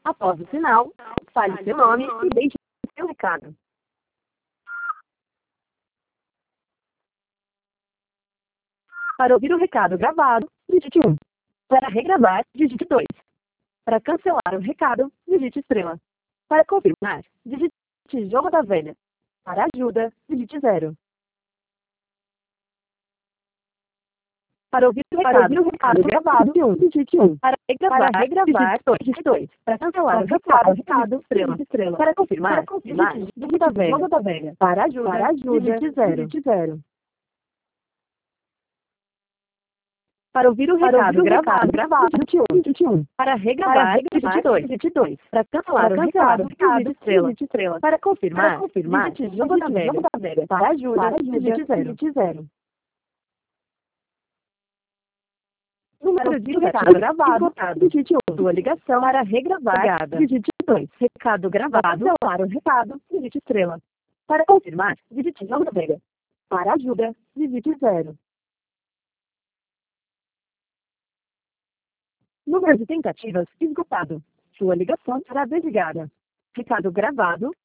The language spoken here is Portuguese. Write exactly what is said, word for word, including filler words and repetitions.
Após o sinal, fale seu nome e deixe seu recado. Para ouvir o recado gravado, digite um. Para regravar, digite dois. Para cancelar o recado, digite estrela. Para confirmar, digite jogo da velha. Para ajuda, digite zero. Para ouvir o recado, ouvir o recado gravado, digite um. Digite um. Para regravar, para regravar digite dois. Para cancelar o recado, recado estrela. estrela. Para confirmar, para confirmar digite jogo da velha. Jogo da velha. Para ajuda, para ajuda digite zero. Digite zero. Para ouvir o recado, ouvir o gravado, gravado, digite um. Digite um. Para regravar, digite dois. Digite dois. Para cancelar o recado, recado estrela. Digite estrela. Para confirmar, para confirmar digite jogo da velha. Jogo da velha. Para ajuda, para ajuda digite zero. Digite zero. Número de recado gravado, digite um. Sua ligação para regravar, digite dois. Recado gravado, cancelar o recado, digite estrela. Para confirmar, digite jogo da velha. Para ajuda, digite zero. Número de tentativas esgotado. Sua ligação será desligada. Recado gravado,